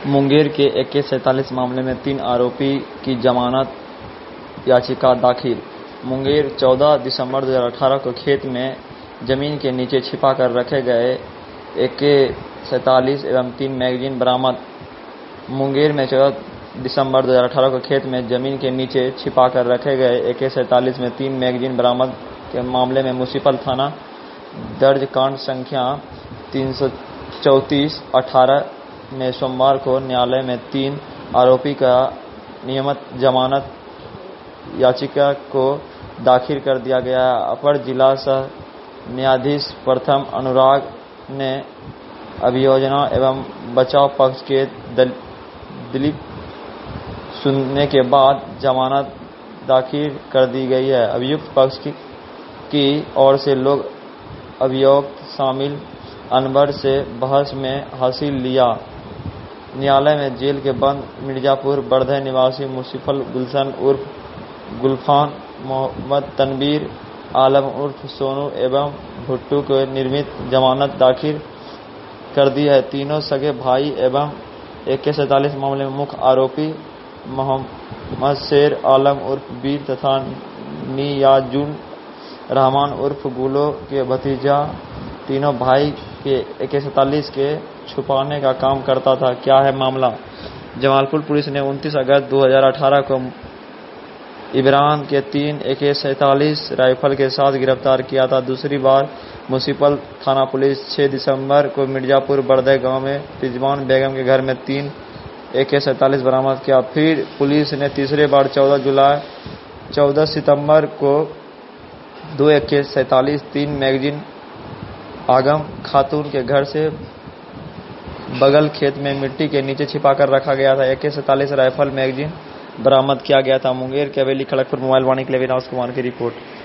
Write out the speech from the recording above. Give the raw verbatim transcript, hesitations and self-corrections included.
मुंगेर के ए के सैंतालीस मामले में तीन आरोपी की जमानत याचिका दाखिल। मुंगेर चौदह दिसंबर दो हज़ार अठारह को खेत में जमीन के नीचे छिपा कर रखे गए ए के सैंतालीस एवं तीन मैगजीन बरामद। मुंगेर में चौदह दिसंबर दो हज़ार अठारह को खेत में जमीन के नीचे छिपा कर रखे गए ए के सैंतालीस में तीन मैगजीन बरामद के मामले में म्युनिसिपल थाना दर्ज कांड संख्या तीन सौ चौंतीस अठारह में सोमवार को न्यायालय में तीन आरोपी का नियमित जमानत याचिका को दाखिल कर दिया गया है। अपर जिला सह न्यायाधीश प्रथम अनुराग ने अभियोजन एवं बचाव पक्ष के दलील सुनने के बाद जमानत दाखिल कर दी गई है। अभियुक्त पक्ष की ओर से लोग अभियुक्त शामिल अनवर से बहस में हासिल लिया। न्यायालय में जेल के बंद मिर्जापुर बड़धे निवासी मुसफल गुलशन उर्फ गुलफान, मोहम्मद तनवीर आलम उर्फ सोनू एवं भुट्टू को निर्मित जमानत दाखिल कर दी है। तीनों सगे भाई एवं ए के सैंतालीस मामले में मुख्य आरोपी मोहम्मद शेर आलम उर्फ वीर तथा नियाजुन रहमान उर्फ गुलो के भतीजा तीनों भाई के ए के सैंतालीस के छुपाने का काम करता था। क्या है मामला? जमालपुर पुलिस ने उनतीस अगस्त दो हज़ार अठारह को इमरान के तीन ए के सैंतालीस राइफल के साथ गिरफ्तार किया था। दूसरी बार म्युनिसिपल थाना पुलिस छह दिसंबर को मिर्जापुर बड़दे गांव में रिजवान बेगम के घर में तीन ए के सैंतालीस बरामद किया। फिर पुलिस ने तीसरी बार चौदह जुलाई चौदह सितंबर को दो ए के सैंतालीस तीन मैगजीन आगम खातून के घर से बगल खेत में मिट्टी के नीचे छिपाकर रखा गया था। ए के सैंतालीस राइफल मैगजीन बरामद किया गया था। मुंगेर के हवेली खड़गपुर मोबाइल वाणी के लिए विनाश कुमार की रिपोर्ट।